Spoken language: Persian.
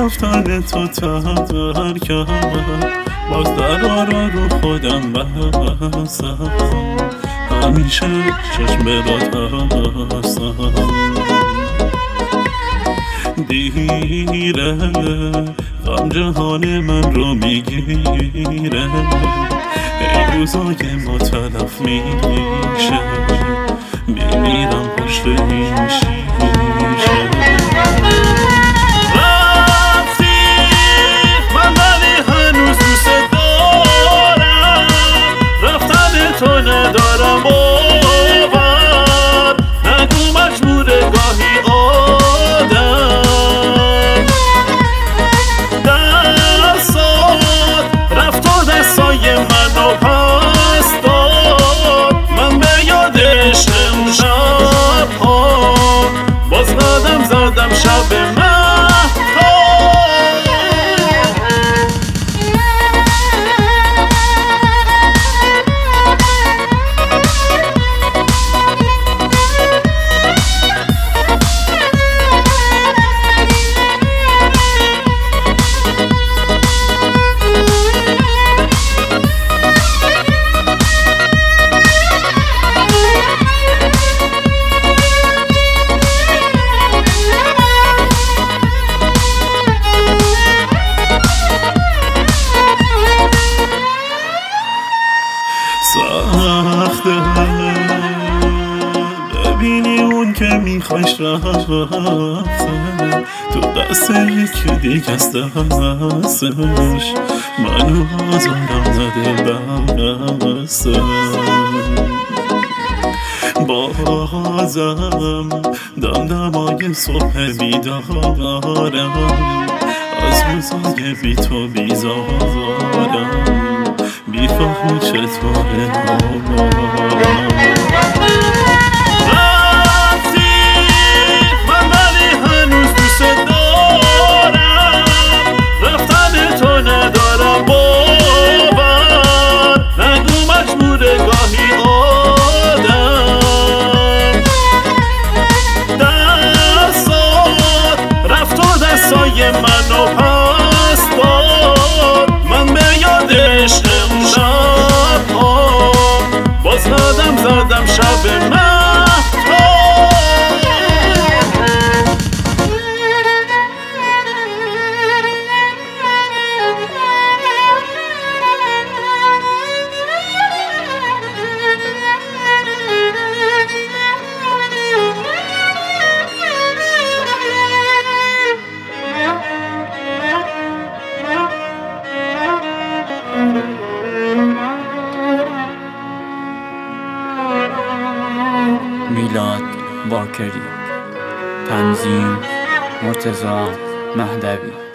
رفتن تو ترکم، باز درها رو خودم بستم، همیشه چشم برات هستم. دیره غم جهان من رو میگیره، این روزای ما تلف میشه، میمیرم پشت این شیشه. رفتی من ولی هنوز دوست دارم، رفتن تو ندارم باور، نگو مجبوره گاهی آدم، دستات رفت و دستای منو پس داد، من به یادش امشب ها باز قدم زدم شب سخته ببینی اون که میخوایش رفته تو دست یکی دیگه است، دستش منو آزارم نده بسته. بازم دمدمای صبح بیدارم، از روزای بی تو بیزارم، میفهمی چطوره حالم. رفتی من ولی هنوز دوست دارم، رفتن تو ندارم باور، نگو مجبوره گاهی آدم، دستات رفت و دستای منو پس داد، من به یادش باز قدم زدم شب میلاد باکری، تنظیم مرتضی مهدوی.